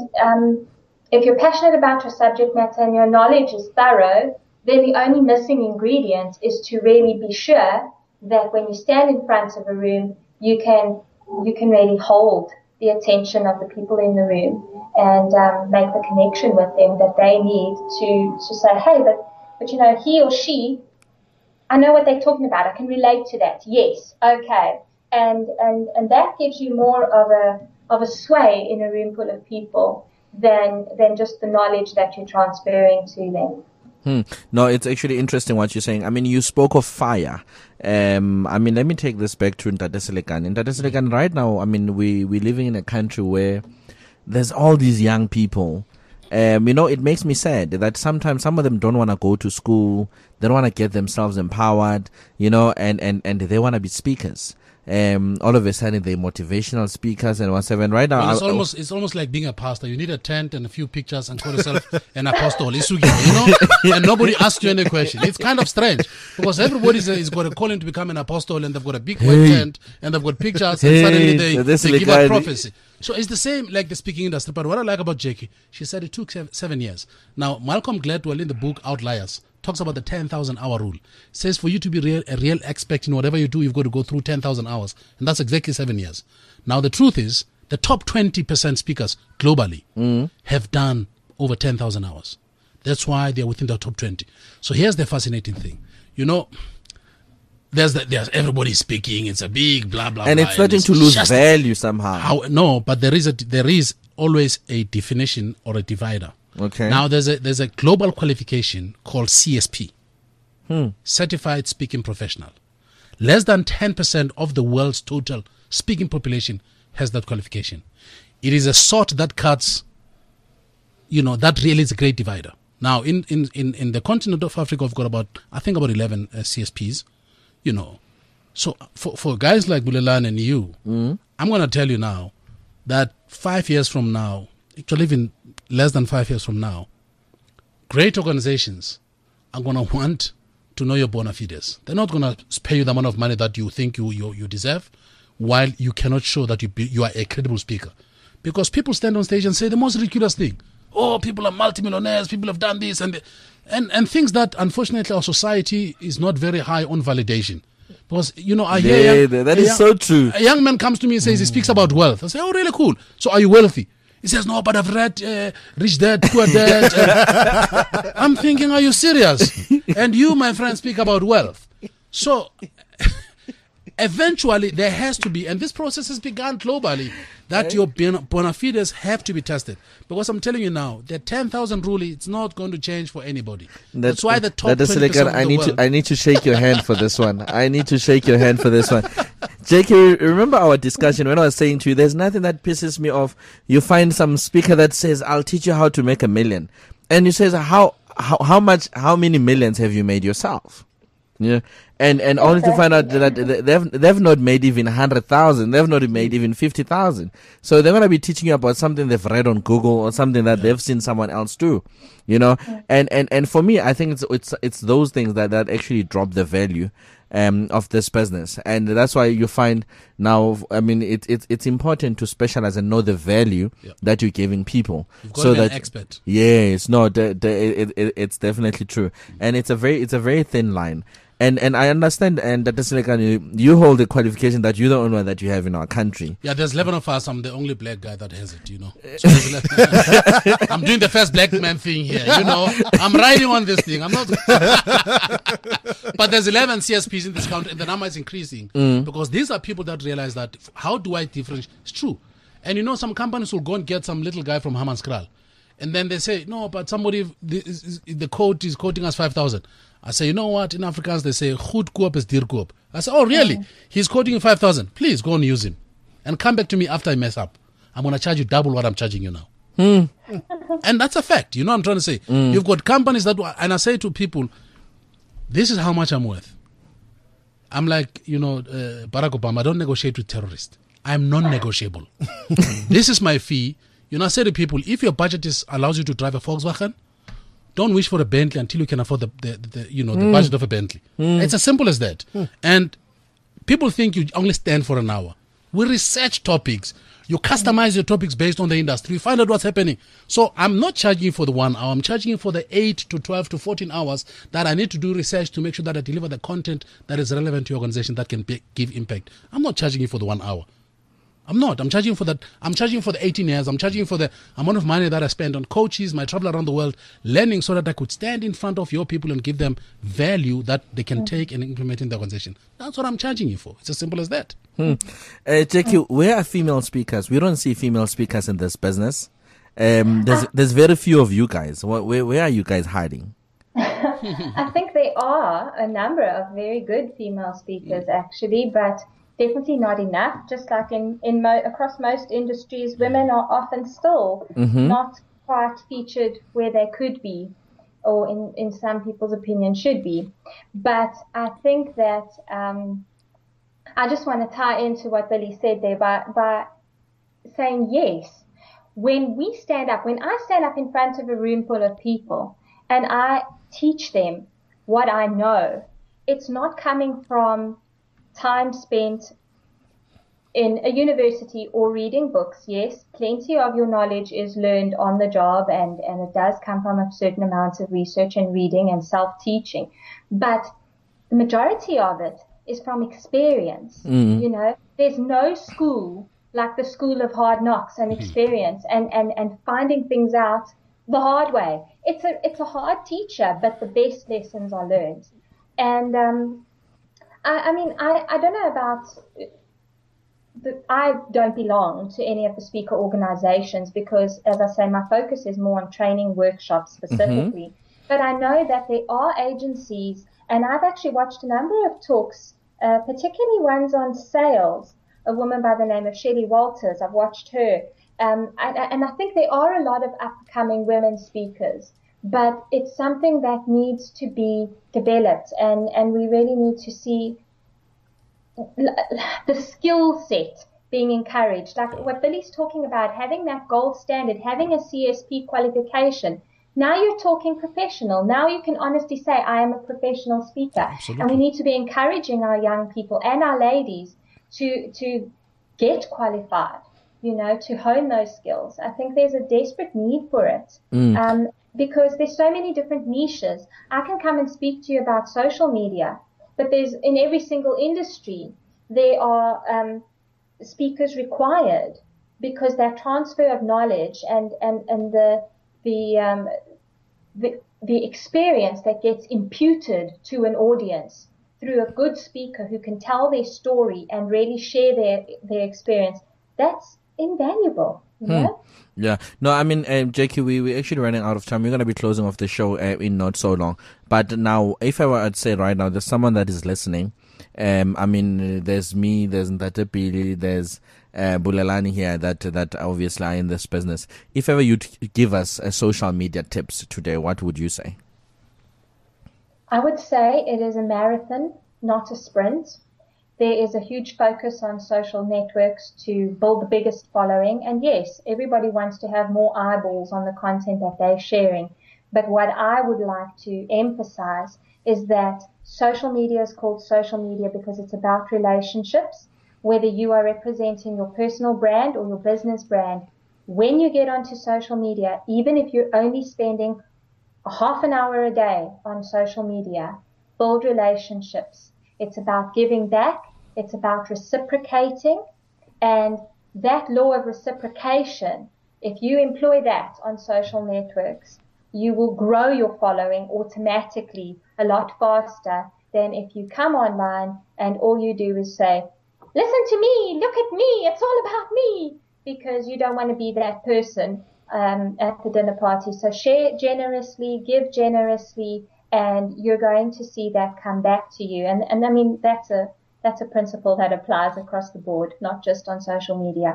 E: if you're passionate about your subject matter and your knowledge is thorough, then the only missing ingredient is to really be sure that when you stand in front of a room, you can really hold the attention of the people in the room and make the connection with them that they need to say, hey, but you know, he or she, I know what they're talking about. I can relate to that. Yes. Okay. And that gives you more of a sway in a room full of people than just the knowledge that you're transferring to them.
B: No, it's actually interesting what you're saying. I mean, you spoke of fire. I mean, let me take this back to Ntate Selekan. In Ntate Selekan, right now, I mean, we're living in a country where there's all these young people. You know, it makes me sad that sometimes some of them don't want to go to school. They don't want to get themselves empowered, you know, and they want to be speakers. all of a sudden they're motivational speakers and whatever. And right now,
D: well, it's almost like being a pastor. You need a tent and a few pictures and call yourself an apostle. And nobody asks you any question. It's kind of strange because everybody's got a calling to become an apostle, and they've got a big white tent and they've got pictures, and suddenly they give out prophecy. So it's the same like the speaking industry. But what I like about Jackie, she said it took 7 years. Now, Malcolm Gladwell in the book Outliers talks about the 10,000 hour rule. Says for you to be a real expert in whatever you do, you've got to go through 10,000 hours. And that's exactly 7 years. Now, the truth is, the top 20% speakers globally have done over 10,000 hours. That's why they're within the top 20. So here's the fascinating thing. There's everybody speaking. It's a big blah blah.
B: And
D: blah,
B: it's starting to lose value somehow.
D: But there is always a definition or a divider.
B: Okay.
D: Now there's a global qualification called CSP, Certified Speaking Professional. Less than 10% of the world's total speaking population has that qualification. It is a sort that cuts. That really is a great divider. Now in the continent of Africa, we've got about 11 CSPs. So for guys like Bulelani and you, I'm going to tell you now that 5 years from now, actually even less than 5 years from now, great organizations are going to want to know your bona fides. They're not going to pay you the amount of money that you think you deserve, while you cannot show that you are a credible speaker. Because people stand on stage and say the most ridiculous thing. Oh, people are multimillionaires, people have done this and things that unfortunately our society is not very high on validation. Because, I hear
B: that is so true.
D: A young man comes to me and says he speaks about wealth. I say, oh, really cool. So are you wealthy? He says, no, but I've read Rich Dad, Poor Dad. I'm thinking, are you serious? And you, my friend, speak about wealth. So eventually there has to be, and this process has begun globally, that your bona fides have to be tested. Because I'm telling you now, the 10,000 rule, it's not going to change for anybody. That's why the top 20% of the world...
B: I need to shake your hand for this one. Jackie, remember our discussion when I was saying to you, there's nothing that pisses me off. You find some speaker that says, I'll teach you how to make $1 million. And you say, how many millions have you made yourself? Yeah, and only to find out that they've not made even 100,000. They've not made even 50,000. So they're gonna be teaching you about something they've read on Google or something that they've seen someone else do. And for me, I think it's those things that actually drop the value of this business, and that's why you find now. I mean, it's important to specialize and know the value that you're giving people.
D: You've got to be an expert.
B: Yes, no, it's definitely true, and it's a very thin line. And I understand, and that you hold the qualification that you're the only one that you have in our country.
D: Yeah, there's 11 of us. I'm the only black guy that has it, So I'm doing the first black man thing here, I'm riding on this thing. I'm not. But there's 11 CSPs in this country, and the number is increasing because these are people that realize that how do I differentiate? It's true. And some companies will go and get some little guy from Hammanskraal. And then they say, no, but somebody, the quote is quoting us 5,000. I say, you know what? In Afrikaans, they say, goed koop is duur koop. I say, oh, really? He's quoting you 5,000. Please go and use him. And come back to me after I mess up. I'm going to charge you double what I'm charging you now. And that's a fact. You know what I'm trying to say? You've got companies that, and I say to people, this is how much I'm worth. I'm like, Barack Obama, I don't negotiate with terrorists. I'm non-negotiable. This is my fee. I say to people, if your budget allows you to drive a Volkswagen, don't wish for a Bentley until you can afford the budget of a Bentley. It's as simple as that. And people think you only stand for an hour. We research topics. You customize your topics based on the industry. You find out what's happening. So I'm not charging you for the 1 hour. I'm charging you for the 8 to 12 to 14 hours that I need to do research to make sure that I deliver the content that is relevant to your organization that can give impact. I'm not charging you for the 1 hour. I'm not. I'm charging for that. I'm charging for the 18 years. I'm charging for the amount of money that I spend on coaches, my travel around the world, learning so that I could stand in front of your people and give them value that they can take and implement in the organization. That's what I'm charging you for. It's as simple as that.
B: Jackie, where are female speakers? We don't see female speakers in this business. There's very few of you guys. Where are you guys hiding?
E: I think there are a number of very good female speakers actually, but definitely not enough. Just like across most industries, women are often still not quite featured where they could be, or in some people's opinion should be. But I think that I just want to tie into what Billy said there by saying yes. When I stand up in front of a room full of people and I teach them what I know, it's not coming from time spent in a university or reading books. Yes, plenty of your knowledge is learned on the job and it does come from a certain amount of research and reading and self-teaching. But the majority of it is from experience. You know, there's no school like the school of hard knocks and experience and finding things out the hard way. It's a hard teacher, but the best lessons are learned. And I mean, I don't know about I don't belong to any of the speaker organizations because, as I say, my focus is more on training workshops specifically. But I know that there are agencies, and I've actually watched a number of talks, particularly ones on sales. A woman by the name of Shelley Walters, I've watched her. And I think there are a lot of upcoming women speakers, but it's something that needs to be developed, and we really need to see the skill set being encouraged. Like what Billy's talking about, having that gold standard, having a CSP qualification. Now you're talking professional. Now you can honestly say, I am a professional speaker.
D: Absolutely.
E: And we need to be encouraging our young people and our ladies to get qualified, you know, to hone those skills. I think there's a desperate need for it. Because there's so many different niches. I can come and speak to you about social media, but there's in every single industry, there are speakers required because that transfer of knowledge and the experience that gets imputed to an audience through a good speaker who can tell their story and really share their experience, that's invaluable, you know?
B: Yeah. No, I mean, Jackie, we're actually running out of time. We're going to be closing off the show in not so long. But now, if I were to say right now, there's someone that is listening. I mean, there's me, there's Ntate Billy, there's Bulelani here that obviously are in this business. If ever you'd give us social media tips today, what would you say?
E: I would say it is a marathon, not a sprint. There is a huge focus on social networks to build the biggest following. And yes, everybody wants to have more eyeballs on the content that they're sharing. But what I would like to emphasize is that social media is called social media because it's about relationships, whether you are representing your personal brand or your business brand. When you get onto social media, even if you're only spending a half an hour a day on social media, build relationships. It's about giving back. It's about reciprocating. And that law of reciprocation, if you employ that on social networks, you will grow your following automatically a lot faster than if you come online and all you do is say, listen to me, look at me, it's all about me, because you don't want to be that person at the dinner party. So share generously, give generously, and you're going to see that come back to you. And I mean, that's a principle that applies across the board, not just on social media.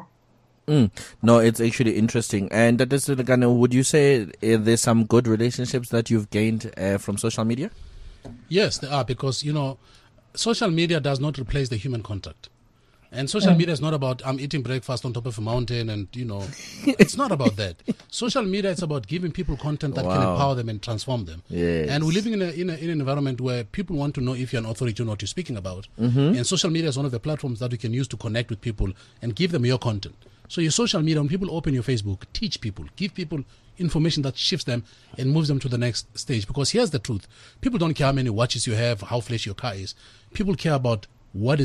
B: No, it's actually interesting. And that is, would you say there's some good relationships that you've gained from social media?
D: Yes, there are, because, you know, social media does not replace the human contact. And social media is not about I'm eating breakfast on top of a mountain and, you know, it's not about that. Social media is about giving people content that can empower them and transform them.
B: Yes.
D: And we're living in an environment where people want to know if you're an authority or not what you're speaking about. And social media is one of the platforms that we can use to connect with people and give them your content. So your social media, when people open your Facebook, teach people, give people information that shifts them and moves them to the next stage. Because here's the truth. People don't care how many watches you have, how flashy your car is. People care about what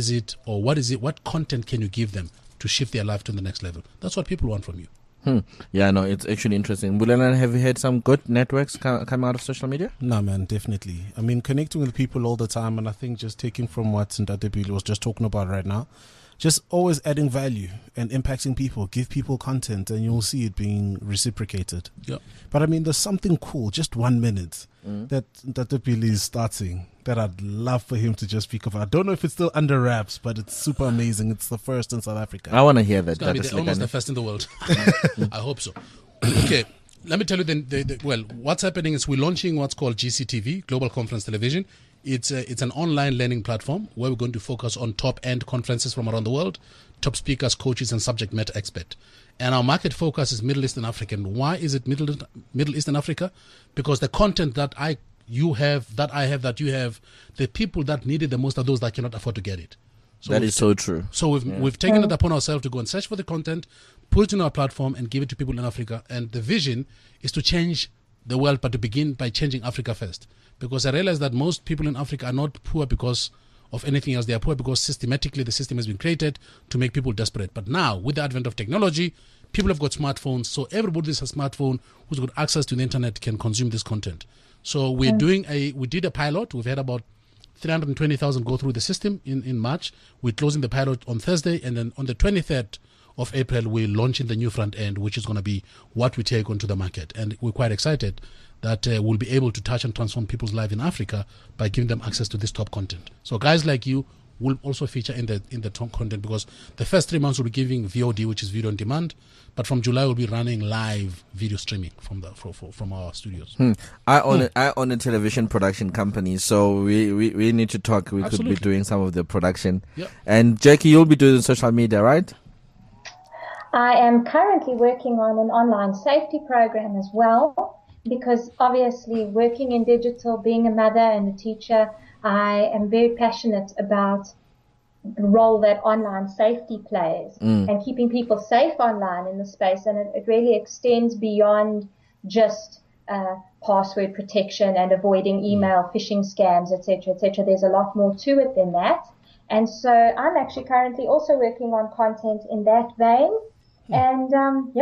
D: content can you give them to shift their life to the next level. That's what people want from you.
B: Yeah, no, it's actually interesting. Bulelani, have you had some good networks come out of social media?
C: No, man, definitely. I mean, connecting with people all the time, and I think just taking from what Ntate Billy was just talking about right now, just always adding value and impacting people, give people content, and you'll see it being reciprocated.
D: Yeah.
C: But I mean, there's something cool, just 1 minute, that Ntate Billy is starting that I'd love for him to just speak about. I don't know if it's still under wraps, but it's super amazing. It's the first in South Africa.
B: I want to hear that.
D: It's going to be almost the first in the world. I hope so. Okay. Let me tell you, well, what's happening is we're launching what's called GCTV, Global Conference Television, It's an online learning platform where we're going to focus on top-end conferences from around the world, top speakers, coaches, and subject matter experts. And our market focus is Middle East and Africa. And why is it Middle East and Africa? Because the content that you have, that you have, the people that need it the most are those that cannot afford to get it. So
B: that is so true.
D: So we've taken it upon ourselves to go and search for the content, put it in our platform, and give it to people in Africa. And the vision is to change the world, but to begin by changing Africa first. Because I realize that most people in Africa are not poor because of anything else. They are poor because systematically the system has been created to make people desperate. But now, with the advent of technology, people have got smartphones. So everybody with a smartphone who's got access to the internet can consume this content. So we did a pilot. We've had about 320,000 go through the system in March. We're closing the pilot on Thursday, and then on the 23rd of April, we're launching the new front end, which is going to be what we take onto the market. And we're quite excited that we'll be able to touch and transform people's lives in Africa by giving them access to this top content. So guys like you will also feature in the top content, because the first 3 months we'll be giving VOD, which is video on demand, but from July we'll be running live video streaming from our studios.
B: I own a television production company, so we need to talk. We
D: Absolutely.
B: could be doing some of the production.
D: Yep.
B: And Jackie, you'll be doing social media, right?
E: I am currently working on an online safety program as well, because obviously working in digital, being a mother and a teacher, I am very passionate about the role that online safety plays and keeping people safe online in the space. And it really extends beyond just password protection and avoiding email phishing scams, etc., etc. There's a lot more to it than that. And so I'm actually currently also working on content in that vein. And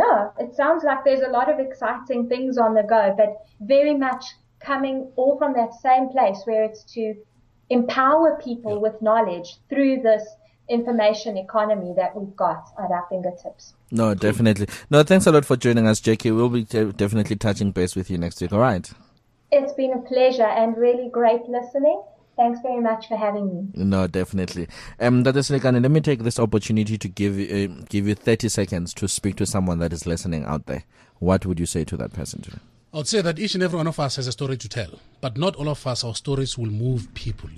E: it sounds like there's a lot of exciting things on the go, but very much coming all from that same place where it's to empower people with knowledge through this information economy that we've got at our fingertips.
B: No, definitely. No, thanks a lot for joining us, Jackie. We'll be definitely touching base with you next week. All right.
E: It's been a pleasure and really great listening. Thanks very much for having me.
B: No, definitely. Dr. Selekane, let me take this opportunity to give you 30 seconds to speak to someone that is listening out there. What would you say to that person today?
D: I would say that each and every one of us has a story to tell, but not all of us, our stories will move people,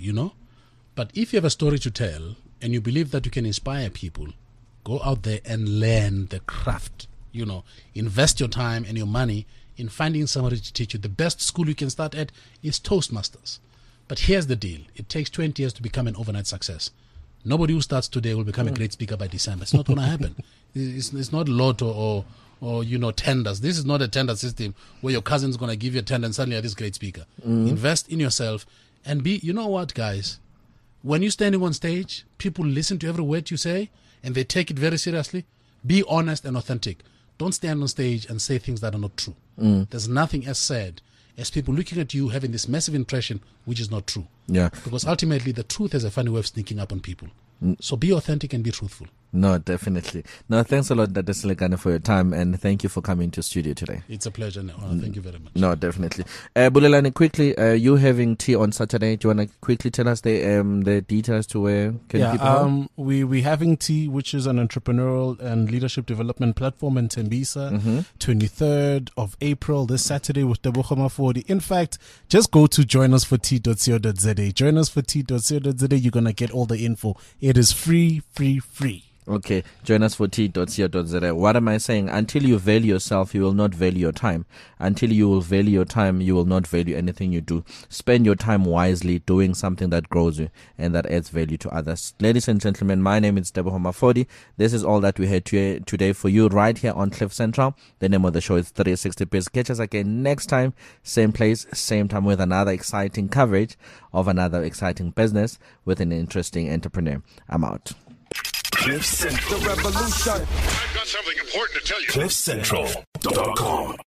D: But if you have a story to tell and you believe that you can inspire people, go out there and learn the craft, Invest your time and your money in finding somebody to teach you. The best school you can start at is Toastmasters. But here's the deal. It takes 20 years to become an overnight success. Nobody who starts today will become a great speaker by December. It's not going to happen. It's not lotto or tenders. This is not a tender system where your cousin's going to give you a tender and suddenly you're this great speaker. Invest in yourself and be, you know what, guys? When you're standing on stage, people listen to every word you say and they take it very seriously. Be honest and authentic. Don't stand on stage and say things that are not true. There's nothing as sad as people looking at you having this massive impression which is not true.
B: Yeah.
D: Because ultimately the truth has a funny way of sneaking up on people. So be authentic and be truthful.
B: No, definitely. No, thanks a lot, Dr. Selekane, for your time, and thank you for coming to studio today.
D: It's a pleasure. Thank you very much.
B: No, definitely. Bulelani, quickly, you having tea on Saturday. Do you want to quickly tell us the details to where can people go?
C: We're having tea, which is an entrepreneurial and leadership development platform in Tembisa, 23rd of April, this Saturday with Tebogo Mafodi. In fact, just go to joinusfortea.co.za. Joinusfortea.co.za. You're going to get all the info. It is free.
B: Okay, joinusfortea.co.za. What am I saying? Until you value yourself, you will not value your time. Until you will value your time, you will not value anything you do. Spend your time wisely doing something that grows you and that adds value to others. Ladies and gentlemen, my name is Tebogo Mafodi. This is all that we had today for you right here on Cliff Central. The name of the show is 360 Biz. Catch us again next time, same place, same time, with another exciting coverage of another exciting business with an interesting entrepreneur. I'm out.
A: Cliff Central. The revolution.
F: I've got something important to tell you.
A: CliffCentral.com